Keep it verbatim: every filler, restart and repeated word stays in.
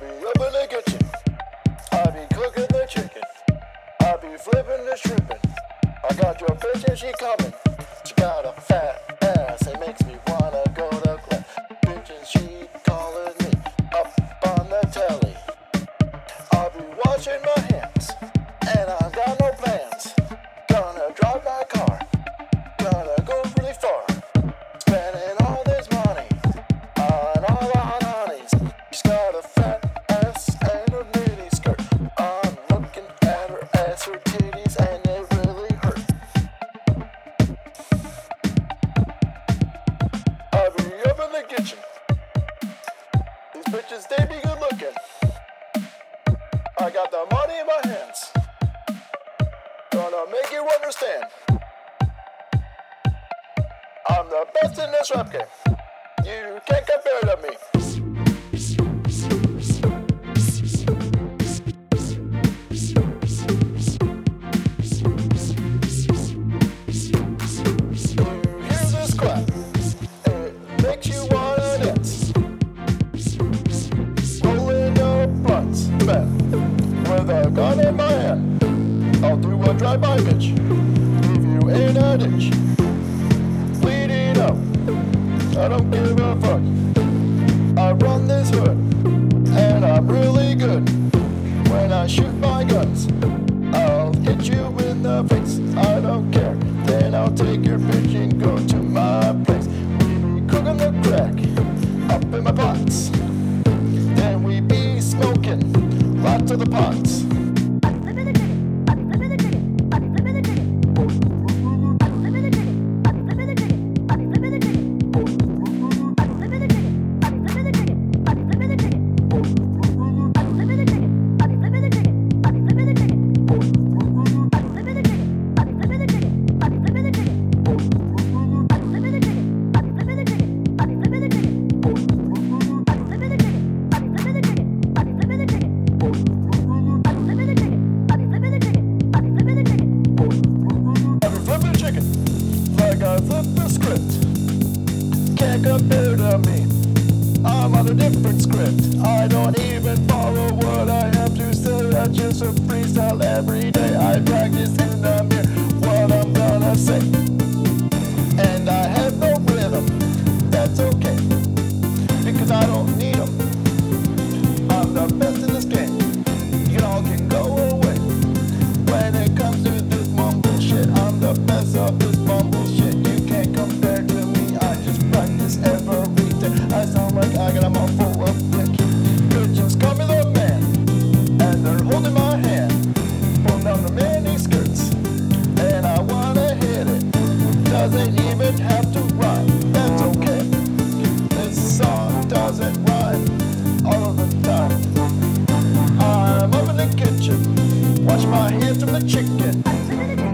be up in the kitchen. I be cooking the chicken. I be flipping the shrimping. I got your bitch and she coming. She got a fat ass, it makes me wanna go to class. Bitch and she calling me up on the telly. I'll be washing my hands, and I got no plans. Gonna drive my car, gonna go really far. Spending all this money on all the hot honeys. She's got a fat ass and a mini skirt. I'm looking at her ass, her titties, and they really hurt. I'll be up in the kitchen. These bitches, they be good looking. I got the money in my hands. Gonna make you understand. I'm the best in this rap game. You can't compare to me. You hear this clap, it makes you wanna dance. Rolling your blunts back with a gun in my hand. I'll do a drive-by bitch, leave you in a ditch. Bleeding out, I don't give a fuck. I run this hood, and I'm really good. When I shoot my guns, I'll hit you in the face. I don't care, then I'll take your bitch and go to my place. We be cooking the crack up in my pots. Then we be smoking lots of the pots. Flip the script, can't compare to me. I'm on a different script. I don't even follow what I have to say. I just a freestyle every day. I practice in the mirror what I'm gonna say, and I have no rhythm. That's okay, because I don't need them. I'm the best in this game. Y'all can go away. When it comes to this mumble shit, I'm the best of this mumble shit. Compare to me, I just practice every day. I sound like I got a mouth full of dick. Bitches call me the man, and they're holding my hand. Pull down the mini skirts, and I wanna hit it. Doesn't even have to rhyme, that's okay. This song doesn't rhyme all of the time. I'm up in the kitchen, wash my hands from the chicken.